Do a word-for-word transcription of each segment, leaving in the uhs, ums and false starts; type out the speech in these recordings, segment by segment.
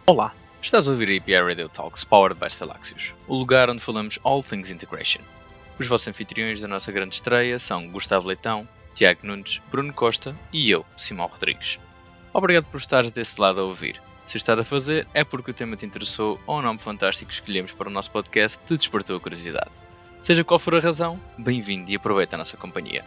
Olá, estás a ouvir a A P I Radio Talks Powered by Stalaxios, o lugar onde falamos all things integration. Os vossos anfitriões da nossa grande estreia são Gustavo Leitão, Tiago Nunes, Bruno Costa e eu, Simão Rodrigues. Obrigado por estares desse lado a ouvir. Se o estás a fazer é porque o tema te interessou ou o nome fantástico que escolhemos para o nosso podcast te despertou a curiosidade. Seja qual for a razão, bem-vindo e aproveita a nossa companhia.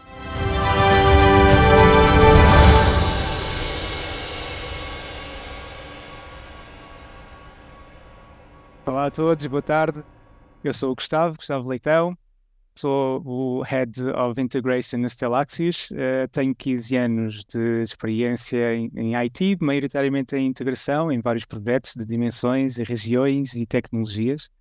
Olá a todos, boa tarde. Eu sou o Gustavo, Gustavo Leitão, sou o Head of Integration na Stalaxios. Uh, tenho quinze anos de experiência em, em I T, maioritariamente em integração, em vários projetos de dimensões, e regiões e tecnologias.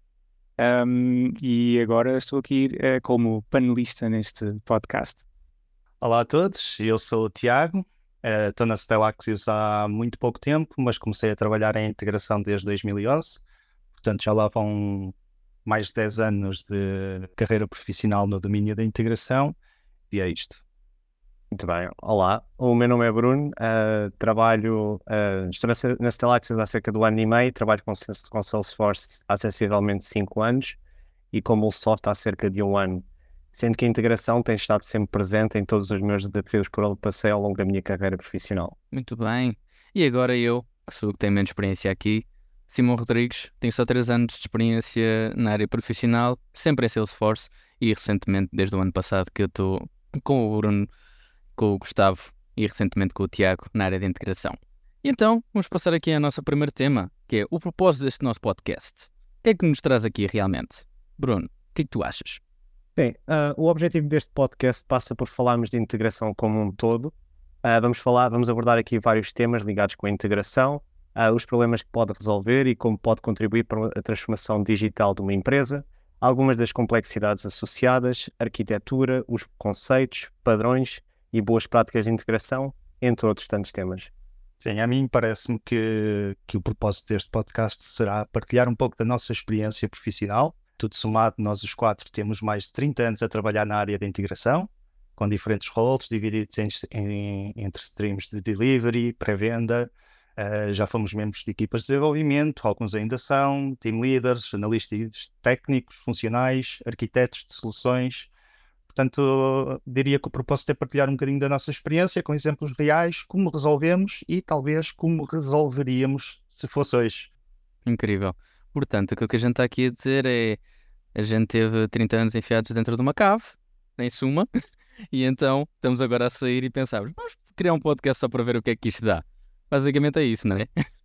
Um, e agora estou aqui uh, como panelista neste podcast. Olá a todos, eu sou o Tiago, uh, estou na Stalaxios há muito pouco tempo, mas comecei a trabalhar em integração desde dois mil e onze, portanto já lá vão mais de dez anos de carreira profissional no domínio da integração e é isto. Muito bem, olá, o meu nome é Bruno, uh, trabalho, uh, estou na, na Stalaxios há cerca de um ano e meio, trabalho com, com Salesforce há sensivelmente cinco anos e com MuleSoft há cerca de um ano, sendo que a integração tem estado sempre presente em todos os meus desafios por onde passei ao longo da minha carreira profissional. Muito bem. E agora eu, que sou o que tenho menos experiência aqui, Simão Rodrigues, tenho só três anos de experiência na área profissional, sempre em Salesforce e recentemente, desde o ano passado, que eu estou com o Bruno, com o Gustavo e recentemente com o Tiago na área de integração. E então, vamos passar aqui ao nosso primeiro tema, que é o propósito deste nosso podcast. O que é que nos traz aqui realmente? Bruno, o que é que tu achas? Bem, uh, o objetivo deste podcast passa por falarmos de integração como um todo. Uh, vamos falar, vamos abordar aqui vários temas ligados com a integração, uh, os problemas que pode resolver e como pode contribuir para a transformação digital de uma empresa, algumas das complexidades associadas, arquitetura, os conceitos, padrões e boas práticas de integração, entre outros tantos temas. Sim, a mim parece-me que, que o propósito deste podcast será partilhar um pouco da nossa experiência profissional. Tudo somado, nós os quatro temos mais de trinta anos a trabalhar na área da integração, com diferentes roles divididos em, em, entre streams de delivery, pré-venda. Uh, já fomos membros de equipas de desenvolvimento, alguns ainda são, team leaders, analistas técnicos, funcionais, arquitetos de soluções. Portanto, diria que o propósito é partilhar um bocadinho da nossa experiência com exemplos reais, como resolvemos e talvez como resolveríamos se fosse hoje. Incrível. Portanto, aquilo que a gente está aqui a dizer é a gente teve trinta anos enfiados dentro de uma cave, em suma, e então estamos agora a sair e pensamos, vamos criar um podcast só para ver o que é que isto dá. Basicamente é isso, não é?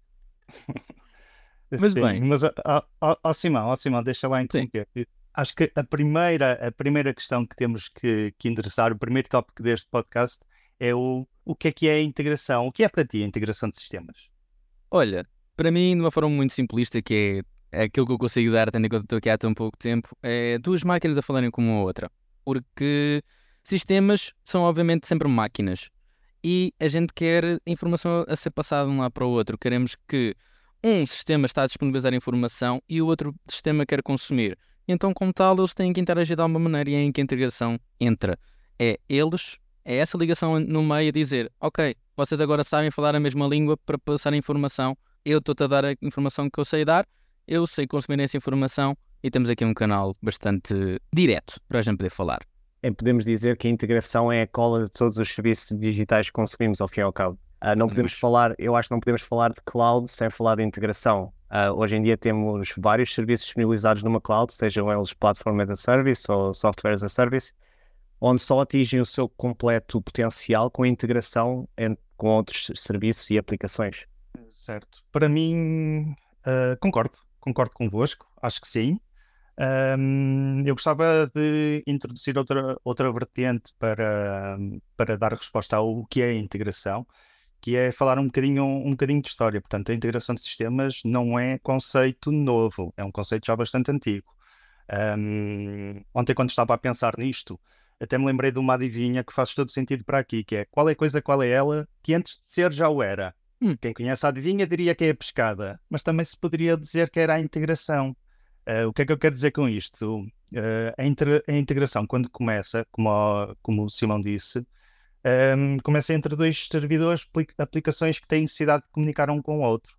Mas Sim, bem, mas ó Simão, ó Simão, deixa lá sim. interromper. Acho que a primeira, a primeira questão que temos que, que endereçar, o primeiro tópico deste podcast é o, o que é que é a integração? O que é para ti a integração de sistemas? Olha, para mim, de uma forma muito simplista, que é, é aquilo que eu consigo dar, tendo em conta que estou aqui há tão pouco tempo, é duas máquinas a falarem com uma outra. Porque sistemas são obviamente sempre máquinas. E a gente quer informação a ser passada de um lado para o outro. Queremos que um sistema está a disponibilizar informação e o outro sistema quer consumir. Então, como tal, eles têm que interagir de alguma maneira e é em que a integração entra. É eles, é essa ligação no meio a dizer, ok, vocês agora sabem falar a mesma língua para passar a informação. Eu estou-te a dar a informação que eu sei dar, eu sei consumir essa informação e temos aqui um canal bastante direto para a gente poder falar. É, podemos dizer que a integração é a cola de todos os serviços digitais que conseguimos ao fim e ao cabo. Uh, não podemos falar, eu acho que não podemos falar de cloud sem falar de integração. Uh, hoje em dia temos vários serviços disponibilizados numa cloud, sejam eles Platform as a Service ou Software as a Service, onde só atingem o seu completo potencial com a integração em, com outros serviços e aplicações. Certo. Para mim, uh, concordo, concordo convosco, acho que sim. Um, eu gostava de introduzir outra, outra vertente para, para dar resposta ao que é a integração, que é falar um bocadinho, um bocadinho de história. Portanto, a integração de sistemas não é conceito novo, é um conceito já bastante antigo. Um, ontem, quando estava a pensar nisto, até me lembrei de uma adivinha que faz todo sentido para aqui, que é qual é a coisa, qual é ela, que antes de ser já o era. Hum, Quem conhece a adivinha diria que é a pescada, mas também se poderia dizer que era a integração. Uh, o que é que eu quero dizer com isto? Uh, a, inter- a integração, quando começa, como, o- como o Simão disse, um, começa entre dois servidores, apli- aplicações que têm necessidade de comunicar um com o outro.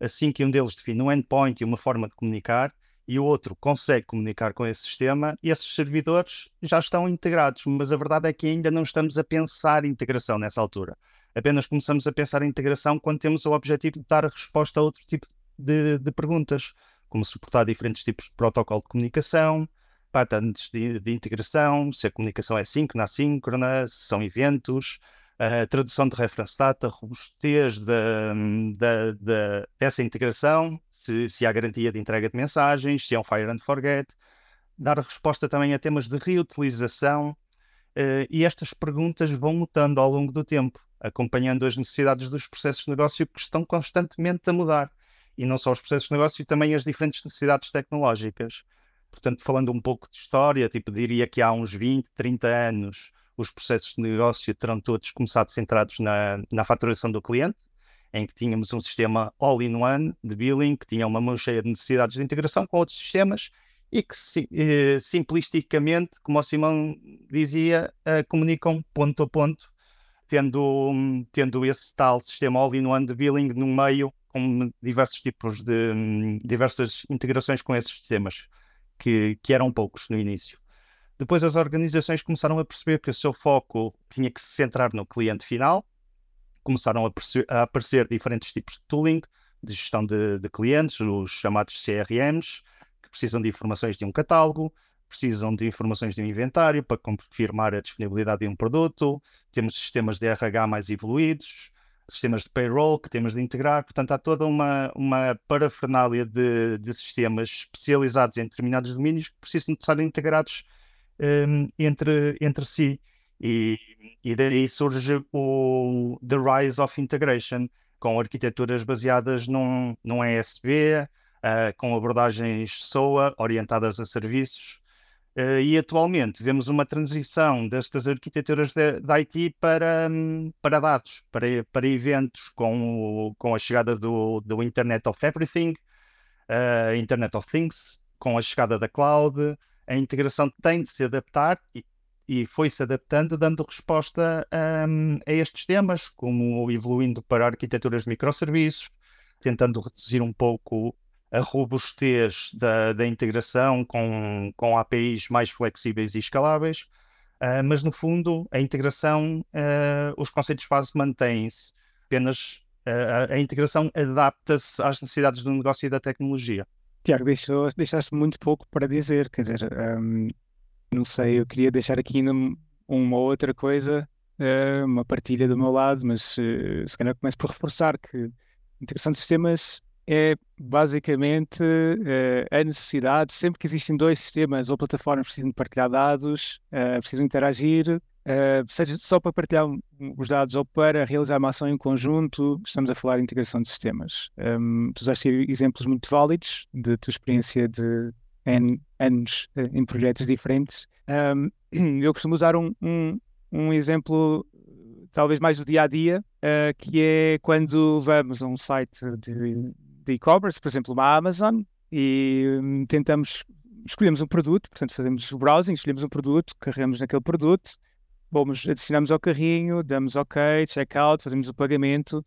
assim que um deles define um endpoint e uma forma de comunicar, e o outro consegue comunicar com esse sistema, e esses servidores já estão integrados, mas a verdade é que ainda não estamos a pensar em integração nessa altura. Apenas começamos a pensar em integração quando temos o objetivo de dar a resposta a outro tipo de, de perguntas, como suportar diferentes tipos de protocolo de comunicação, patterns de, de integração, se a comunicação é síncrona, assíncrona, se são eventos, a tradução de reference data, robustez da, da, da, dessa integração, se, se há garantia de entrega de mensagens, se é um fire and forget, dar a resposta também a temas de reutilização, uh, e estas perguntas vão mutando ao longo do tempo, acompanhando as necessidades dos processos de negócio que estão constantemente a mudar. E não só os processos de negócio, também as diferentes necessidades tecnológicas. Portanto, falando um pouco de história, tipo, diria que há uns vinte, trinta anos, os processos de negócio terão todos começado centrados na, na faturação do cliente, em que tínhamos um sistema all-in-one de billing, que tinha uma mão cheia de necessidades de integração com outros sistemas e que, eh, simplisticamente, como o Simão dizia, eh, comunicam ponto a ponto, tendo, tendo esse tal sistema all-in-one de billing no meio, com diversos tipos de diversas integrações com esses sistemas, que, que eram poucos no início. Depois as organizações começaram a perceber que o seu foco tinha que se centrar no cliente final, começaram a, perce- a aparecer diferentes tipos de tooling, de gestão de, de clientes, os chamados C R Ms, que precisam de informações de um catálogo, precisam de informações de um inventário para confirmar a disponibilidade de um produto, temos sistemas de R H mais evoluídos, sistemas de payroll que temos de integrar, portanto há toda uma, uma parafernália de, de sistemas especializados em determinados domínios que precisam de estar integrados um, entre, entre si. E, e daí surge o The Rise of Integration, com arquiteturas baseadas num, num E S B, uh, com abordagens S O A orientadas a serviços. Uh, e atualmente vemos uma transição destas arquiteturas de, de I T para, um, para dados, para, para eventos, com, o, com a chegada do, do Internet of Everything, uh, Internet of Things, com a chegada da cloud. A integração tem de se adaptar e, e foi-se adaptando, dando resposta um, a estes temas, como evoluindo para arquiteturas de microserviços, tentando reduzir um pouco a robustez da, da integração com, com A P Is mais flexíveis e escaláveis, uh, mas no fundo a integração, uh, os conceitos base mantêm-se, apenas uh, a, a integração adapta-se às necessidades do negócio e da tecnologia. Tiago, deixou, deixaste muito pouco para dizer, quer dizer, um, não sei, eu queria deixar aqui ainda uma outra coisa, uh, uma partilha do meu lado, mas uh, se calhar começo por reforçar que integração de sistemas é basicamente uh, a necessidade, sempre que existem dois sistemas ou plataformas que precisam de partilhar dados, uh, precisam interagir, uh, seja só para partilhar os dados ou para realizar uma ação em conjunto, estamos a falar de integração de sistemas. Um, tu usaste exemplos muito válidos de tua experiência de N anos uh, em projetos diferentes. Um, eu costumo usar um, um, um exemplo talvez mais do dia a dia, uh, que é quando vamos a um site de, de e-commerce, por exemplo, uma Amazon, e um, tentamos, escolhemos um produto, portanto fazemos o browsing, escolhemos um produto, carregamos naquele produto, vamos, adicionamos ao carrinho, damos OK, checkout, fazemos o pagamento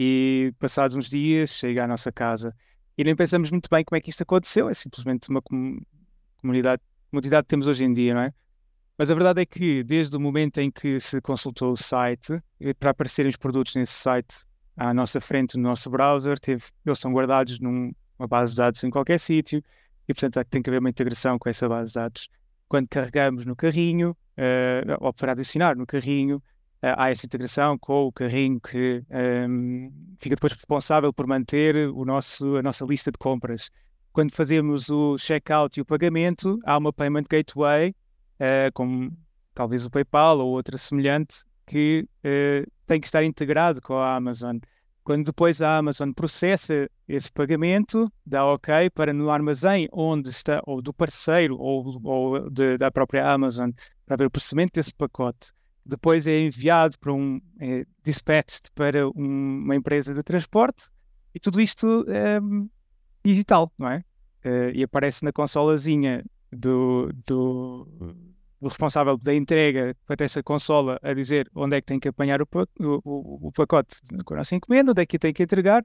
e passados uns dias chega à nossa casa. E nem pensamos muito bem como é que isto aconteceu, é simplesmente uma com- comunidade, comunidade que temos hoje em dia, não é? Mas a verdade é que, desde o momento em que se consultou o site, para aparecerem os produtos nesse site à nossa frente, no nosso browser, teve, eles são guardados numa base de dados em qualquer sítio e, portanto, tem que haver uma integração com essa base de dados. Quando carregamos no carrinho, uh, ou para adicionar no carrinho, uh, há essa integração com o carrinho que um, fica depois responsável por manter o nosso, a nossa lista de compras. Quando fazemos o checkout e o pagamento, há uma payment gateway, Uh, como talvez o PayPal ou outra semelhante, que uh, tem que estar integrado com a Amazon. Quando depois a Amazon processa esse pagamento, dá OK para no armazém onde está, ou do parceiro, ou, ou de, da própria Amazon, para ver o processamento desse pacote. Depois é enviado para um, é dispatched para um, uma empresa de transporte, e tudo isto é digital, não é? Uh, e aparece na consolazinha do, do, do responsável da entrega para essa consola a dizer onde é que tem que apanhar o, o, o pacote com a nossa encomenda, onde é que tem que entregar,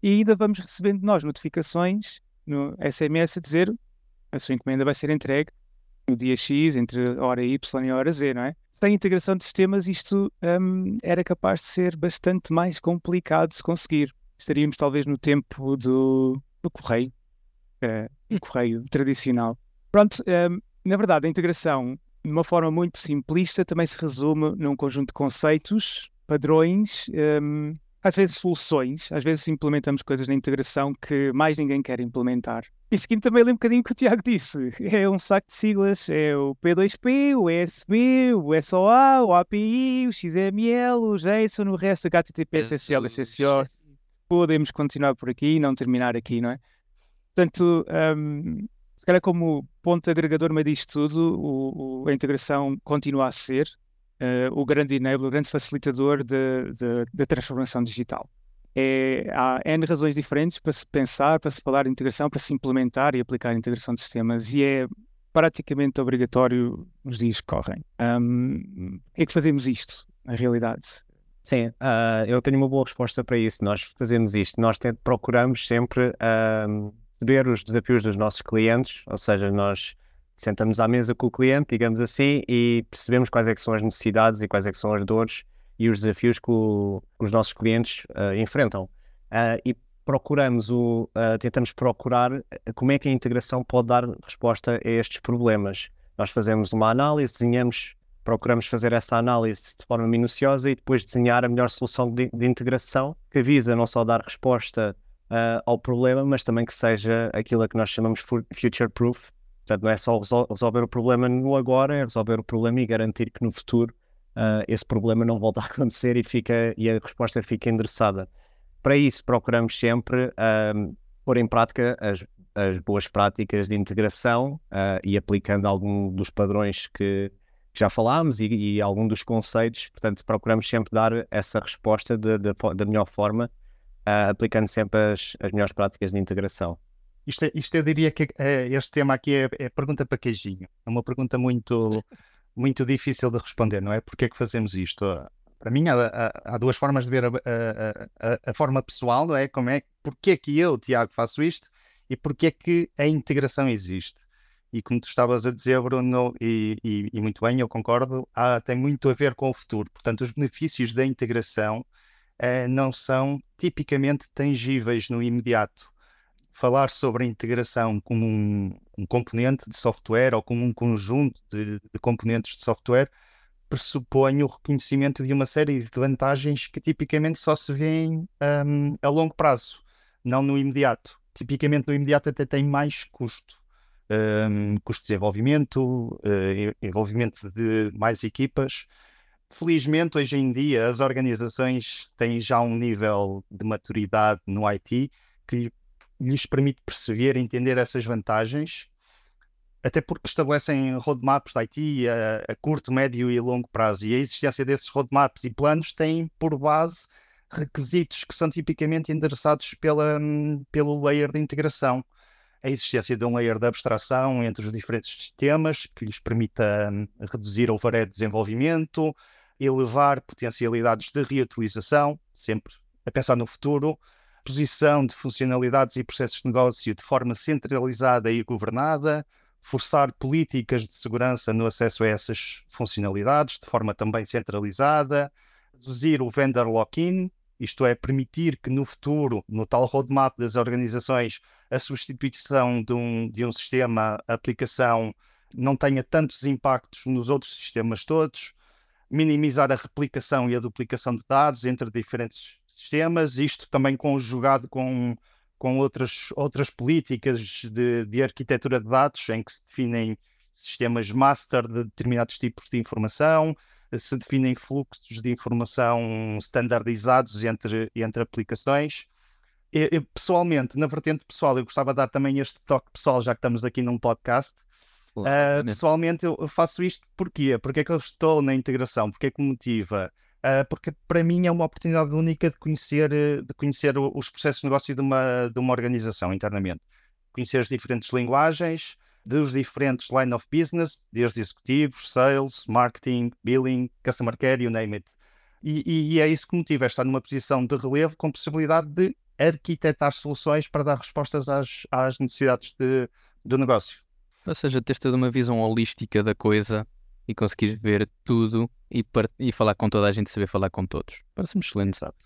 e ainda vamos recebendo nós notificações no S M S a dizer a sua encomenda vai ser entregue no dia X, entre a hora Y e a hora Z, não é? Sem integração de sistemas, isto hum, era capaz de ser bastante mais complicado de se conseguir. Estaríamos talvez no tempo do, do correio, eh, do correio tradicional. Pronto, hum, na verdade, a integração, de uma forma muito simplista, também se resume num conjunto de conceitos, padrões, hum, às vezes soluções, às vezes implementamos coisas na integração que mais ninguém quer implementar. E seguindo também ali um bocadinho o que o Tiago disse, é um saco de siglas, é o P dois P, o E S B, o S O A, o A P I, o X M L, o JSON, o resto, H T T P, S S L, S S O. Podemos continuar por aqui e não terminar aqui, não é? Portanto, um, se calhar como ponto agregador meio disto tudo, o, o, a integração continua a ser uh, o grande enabler, o grande facilitador da transformação digital. É, há N razões diferentes para se pensar, para se falar de integração, para se implementar e aplicar a integração de sistemas, e é praticamente obrigatório nos dias que correm. Um, por que é que fazemos isto, na realidade? Sim, uh, eu tenho uma boa resposta para isso. Nós fazemos isto, nós te- procuramos sempre uh, perceber os desafios dos nossos clientes, ou seja, nós sentamos à mesa com o cliente, digamos assim, e percebemos quais é que são as necessidades e quais é que são as dores e os desafios que, o, que os nossos clientes uh, enfrentam. Uh, e procuramos o, uh, tentamos procurar como é que a integração pode dar resposta a estes problemas. Nós fazemos uma análise, desenhamos, procuramos fazer essa análise de forma minuciosa e depois desenhar a melhor solução de, de integração que visa não só dar resposta uh, ao problema, mas também que seja aquilo a que nós chamamos future-proof. Portanto, não é só resol- resolver o problema no agora, é resolver o problema e garantir que no futuro uh, esse problema não volta a acontecer e, fica, e a resposta fica endereçada. Para isso, procuramos sempre um, pôr em prática as, as boas práticas de integração uh, e aplicando algum dos padrões que, que já falámos e, e algum dos conceitos. Portanto, procuramos sempre dar essa resposta de, de, da melhor forma, uh, aplicando sempre as, as melhores práticas de integração. Isto, é, isto eu diria que é, este tema aqui é, é pergunta para queijinho. É uma pergunta muito, muito difícil de responder, não é? Porque é que fazemos isto? Para mim, há, há, há duas formas de ver a, a, a, a forma pessoal, não é? Como é, porque é que eu, Tiago, faço isto e porque é que a integração existe. E como tu estavas a dizer, Bruno, e, e, e muito bem, eu concordo, há, tem muito a ver com o futuro. Portanto, os benefícios da integração eh, não são tipicamente tangíveis no imediato. Falar sobre a integração como um, um componente de software ou como um conjunto de, de componentes de software pressupõe o reconhecimento de uma série de vantagens que tipicamente só se vêem um, a longo prazo, não no imediato. Tipicamente no imediato até tem mais custo. Um, custo de desenvolvimento, uh, envolvimento de mais equipas. Felizmente, hoje em dia, as organizações têm já um nível de maturidade no I T que lhes permite perceber e entender essas vantagens, até porque estabelecem roadmaps de I T a, a curto, médio e longo prazo. E a existência desses roadmaps e planos tem por base requisitos que são tipicamente endereçados pela, pelo layer de integração. A existência de um layer de abstração entre os diferentes sistemas que lhes permita reduzir o overhead de desenvolvimento, elevar potencialidades de reutilização, sempre a pensar no futuro, posição de funcionalidades e processos de negócio de forma centralizada e governada, forçar políticas de segurança no acesso a essas funcionalidades de forma também centralizada, reduzir o vendor lock-in, isto é, permitir que no futuro, no tal roadmap das organizações, a substituição de um, de um sistema, aplicação, não tenha tantos impactos nos outros sistemas todos, minimizar a replicação e a duplicação de dados entre diferentes sistemas, isto também conjugado com, com outras, outras políticas de, de arquitetura de dados, em que se definem sistemas master de determinados tipos de informação, se definem fluxos de informação standardizados entre, entre aplicações. Eu, eu, pessoalmente, na vertente pessoal, eu gostava de dar também este toque pessoal, já que estamos aqui num podcast. Uh, pessoalmente, eu faço isto porquê? Porque é que eu estou na integração? Porque é que me motiva? Uh, porque para mim é uma oportunidade única de conhecer, de conhecer os processos de negócio de uma, de uma organização internamente. Conhecer as diferentes linguagens, dos diferentes line of business, desde executivos, sales, marketing, billing, customer care, you name it. E, e, e é isso que me motiva, é estar numa posição de relevo com possibilidade de arquitetar soluções para dar respostas às, às necessidades de, do negócio. Ou seja, teres toda uma visão holística da coisa e conseguir ver tudo e, par- e falar com toda a gente, saber falar com todos. Parece-me excelente. Exato.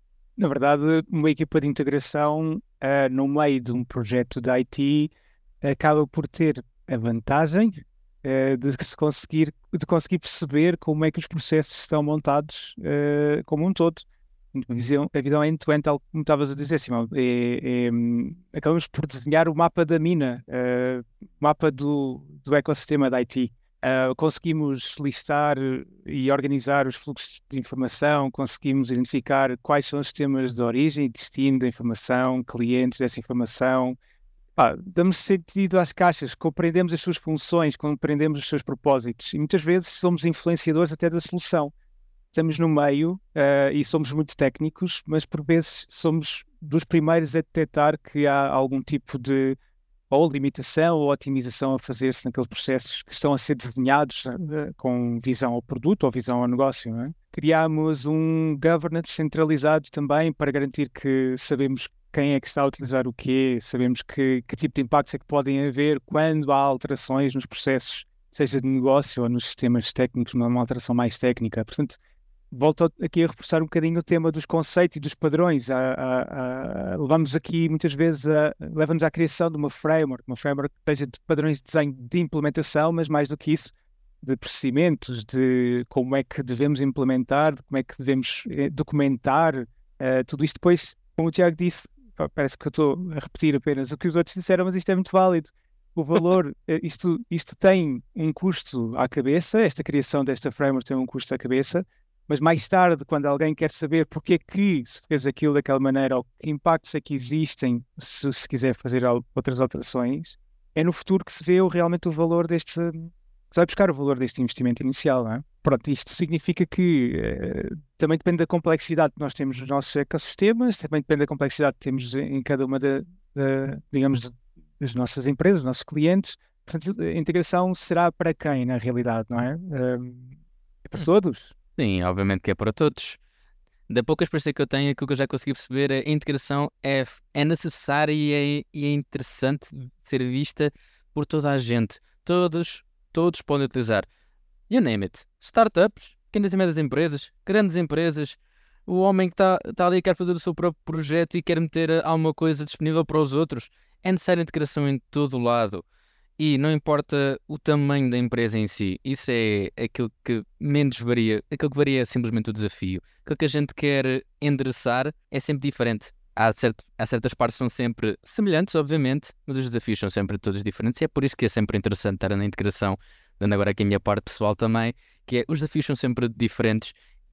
Na verdade, uma equipa de integração, ah, no meio de um projeto de I T, acaba por ter a vantagem, ah, de se conseguir, de conseguir perceber como é que os processos estão montados, ah, como um todo. A visão, a visão end-to-end, tal como estavas a dizer, Simão, é, é, hum, acabamos por desenhar o mapa da mina, ah, o mapa do, do ecossistema da I T. Uh, conseguimos listar e organizar os fluxos de informação, conseguimos identificar quais são os sistemas de origem e destino da informação, clientes dessa informação. Pá, damos sentido às caixas, compreendemos as suas funções, compreendemos os seus propósitos e muitas vezes somos influenciadores até da solução. Estamos no meio, uh, e somos muito técnicos, mas por vezes somos dos primeiros a detectar que há algum tipo de ou limitação ou otimização a fazer-se naqueles processos que estão a ser desenhados, uh, com visão ao produto ou visão ao negócio. Não é? Criámos um governance centralizado também para garantir que sabemos quem é que está a utilizar o quê, sabemos que, que tipo de impactos é que podem haver quando há alterações nos processos, seja de negócio ou nos sistemas técnicos, numa alteração mais técnica. Portanto, volto aqui a reforçar um bocadinho o tema dos conceitos e dos padrões. A, a, a, levamos aqui muitas vezes, a, leva-nos à criação de uma framework, uma framework que seja de padrões de desenho de implementação, mas mais do que isso, de procedimentos, de como é que devemos implementar, de como é que devemos eh, documentar, uh, tudo isto depois, como o Tiago disse, pá, parece que eu estou a repetir apenas o que os outros disseram, mas isto é muito válido. O valor, eh, isto, isto tem um custo à cabeça, esta criação desta framework tem um custo à cabeça, mas mais tarde, quando alguém quer saber porque é que se fez aquilo daquela maneira ou que impactos é que existem se se quiser fazer al- outras alterações, é no futuro que se vê o- realmente o valor deste, que se vai buscar o valor deste investimento inicial, não é? Pronto, isto significa que eh, também depende da complexidade que nós temos nos nossos ecossistemas, também depende da complexidade que temos em em cada uma da, da- digamos, de- das nossas empresas, dos nossos clientes. Portanto, a integração será para quem, na realidade, não é? Eh, é para Hum, todos. Sim, obviamente que é para todos. Da pouca experiência que eu tenho, aquilo que eu já consegui perceber, é a integração é, é necessária e é, e é interessante de ser vista por toda a gente. Todos, todos podem utilizar. You name it. Startups, pequenas e médias empresas, grandes empresas, o homem que está tá ali e quer fazer o seu próprio projeto e quer meter eh, alguma coisa disponível para os outros. É necessária integração em todo o lado. E não importa o tamanho da empresa em si, isso é aquilo que menos varia, aquilo que varia é simplesmente o desafio. Aquilo que a gente quer endereçar é sempre diferente. Há, certo, há certas partes que são sempre semelhantes, obviamente, mas os desafios são sempre todos diferentes. E é por isso que é sempre interessante estar na integração, dando agora aqui a minha parte pessoal também, que é os desafios são sempre diferentes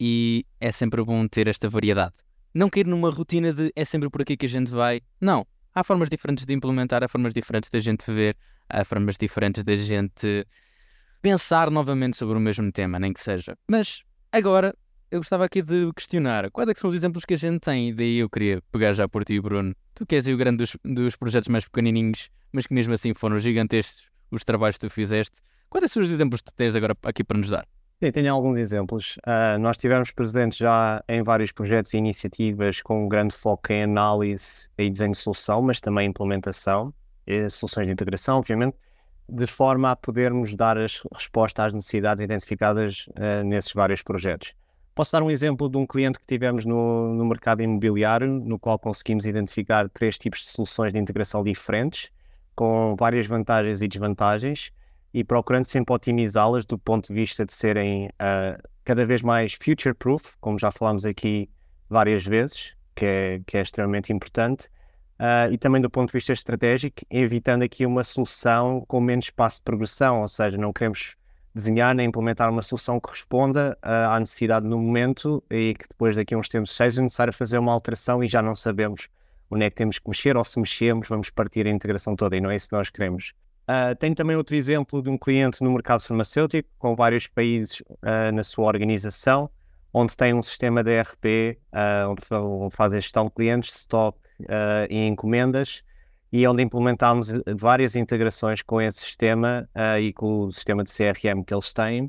e é sempre bom ter esta variedade. Não cair numa rotina de é sempre por aqui que a gente vai. Não. Há formas diferentes de implementar, há formas diferentes da gente ver, há formas diferentes da gente pensar novamente sobre o mesmo tema, nem que seja. Mas agora eu gostava aqui de questionar quais é que são os exemplos que a gente tem, e daí eu queria pegar já por ti, Bruno. Tu que és aí o grande dos, dos projetos mais pequenininhos, mas que mesmo assim foram gigantescos os trabalhos que tu fizeste. Quais é que são os exemplos que tu tens agora aqui para nos dar? Sim, tenho alguns exemplos. Ah, nós estivemos presentes já em vários projetos e iniciativas com um grande foco em análise e desenho de solução, mas também implementação, e soluções de integração, obviamente, de forma a podermos dar as respostas às necessidades identificadas ah, nesses vários projetos. Posso dar um exemplo de um cliente que tivemos no, no mercado imobiliário, no qual conseguimos identificar três tipos de soluções de integração diferentes, com várias vantagens e desvantagens e procurando sempre otimizá-las do ponto de vista de serem uh, cada vez mais future-proof, como já falámos aqui várias vezes, que é, que é extremamente importante, uh, e também do ponto de vista estratégico, evitando aqui uma solução com menos espaço de progressão, ou seja, não queremos desenhar nem implementar uma solução que responda uh, à necessidade no momento e que depois daqui a uns tempos seja necessário fazer uma alteração e já não sabemos onde é que temos que mexer, ou se mexemos vamos partir a integração toda e não é isso que nós queremos. Uh, tenho também outro exemplo de um cliente no mercado farmacêutico, com vários países uh, na sua organização, onde tem um sistema de E R P, uh, onde, onde faz a gestão de clientes, stock uh, e encomendas, e onde implementámos várias integrações com esse sistema uh, e com o sistema de C R M que eles têm,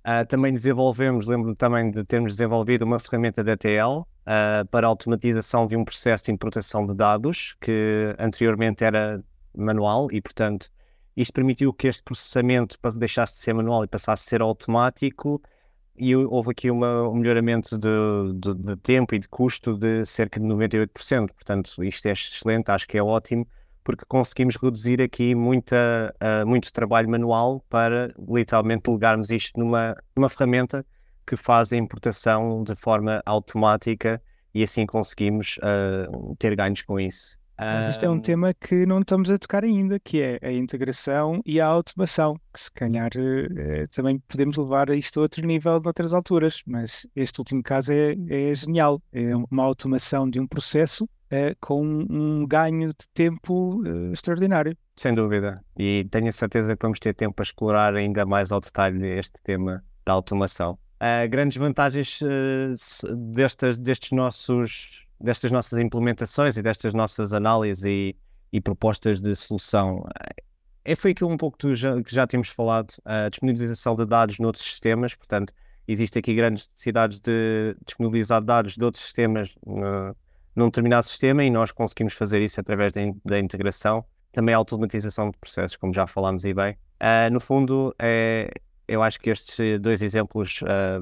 Uh, também desenvolvemos, lembro-me também de termos desenvolvido uma ferramenta de E T L uh, para a automatização de um processo de importação de dados que anteriormente era manual e, portanto, isto permitiu que este processamento deixasse de ser manual e passasse a ser automático e houve aqui uma, um melhoramento de, de, de tempo e de custo de cerca de noventa e oito por cento. Portanto, isto é excelente, acho que é ótimo, porque conseguimos reduzir aqui muita, uh, muito trabalho manual para literalmente delegarmos isto numa, numa ferramenta que faz a importação de forma automática e assim conseguimos uh, ter ganhos com isso. Mas isto é um tema que não estamos a tocar ainda, que é a integração e a automação, que se calhar eh, também podemos levar isto a outro nível noutras alturas, mas este último caso é, é genial. É uma automação de um processo eh, com um ganho de tempo eh, extraordinário. Sem dúvida, e tenho a certeza que vamos ter tempo para explorar ainda mais ao detalhe este tema da automação. Uh, grandes vantagens uh, destas, destes nossos, destas nossas implementações e destas nossas análises e, e propostas de solução. Uh, é foi aquilo um pouco que já, que já temos falado, a disponibilização de dados noutros sistemas, portanto, existe aqui grandes necessidades de disponibilizar dados de outros sistemas uh, num determinado sistema e nós conseguimos fazer isso através da, da integração. Também a automatização de processos, como já falámos e bem. Uh, no fundo, é, eu acho que estes dois exemplos uh,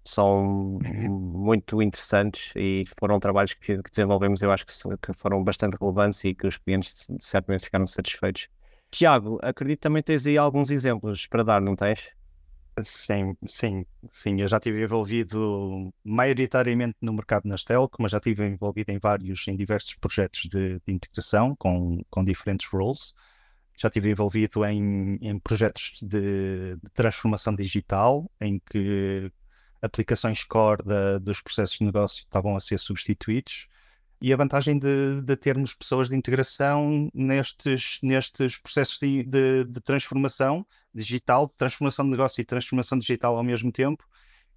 são muito interessantes e foram trabalhos que, que desenvolvemos, eu acho que, que foram bastante relevantes e que os clientes certamente ficaram satisfeitos. Tiago, acredito que também tens aí alguns exemplos para dar, não tens? Sim, sim, sim. Eu já estive envolvido maioritariamente no mercado nas telco, mas já estive envolvido em vários, em diversos projetos de, de integração com, com diferentes roles. Já estive envolvido em, em projetos de, de transformação digital, em que aplicações core da, dos processos de negócio estavam a ser substituídos. E a vantagem de, de termos pessoas de integração nestes, nestes processos de, de, de transformação digital, transformação de negócio e transformação digital ao mesmo tempo,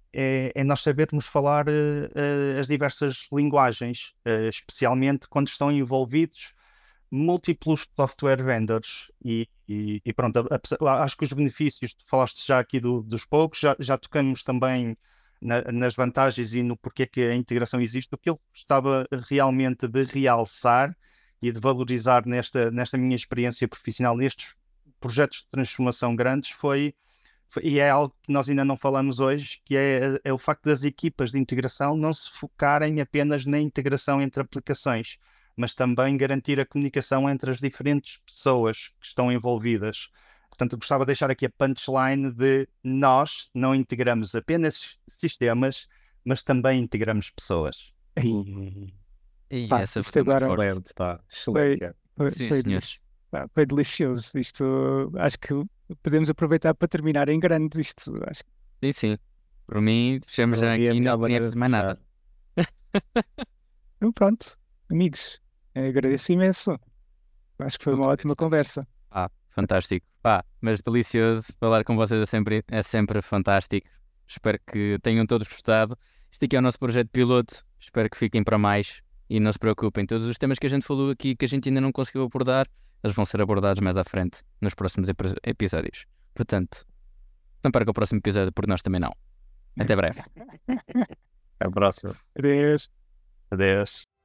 é, é nós sabermos falar uh, as diversas linguagens, uh, especialmente quando estão envolvidos múltiplos software vendors e, e, e pronto, a, a, acho que os benefícios, tu falaste já aqui do, dos poucos, já, já tocamos também na, nas vantagens e no porquê que a integração existe. O que eu gostava realmente de realçar e de valorizar nesta, nesta minha experiência profissional, nestes projetos de transformação grandes, foi, foi e é algo que nós ainda não falamos hoje, que é, é o facto das equipas de integração não se focarem apenas na integração entre aplicações, mas também garantir a comunicação entre as diferentes pessoas que estão envolvidas. Portanto, eu gostava de deixar aqui a punchline de nós não integramos apenas sistemas, mas também integramos pessoas. E Pá, essa isto foi muito agora forte. Excelente, pá. foi, Excelente. foi, Sim, foi, senhores. delici- pá, foi delicioso. Isto acho que podemos aproveitar para terminar em grande. Isto acho que Sim, sim. Por mim, fechamos Não já havia aqui, não melhor maneira tínhamos de mais nada. então, pronto, amigos. eh, Agradeço imenso. Acho que foi Eu uma ótima agradeço também. conversa. Pá, fantástico. Pá, mas delicioso. Falar com vocês é sempre, é sempre fantástico. Espero que tenham todos gostado. Este aqui é o nosso projeto piloto. Espero que fiquem para mais. E não se preocupem, todos os temas que a gente falou aqui, que a gente ainda não conseguiu abordar, eles vão ser abordados mais à frente, nos próximos epis- episódios. Portanto, não perca o próximo episódio, porque nós também não. Até breve. Até a próxima. Adeus. Adeus.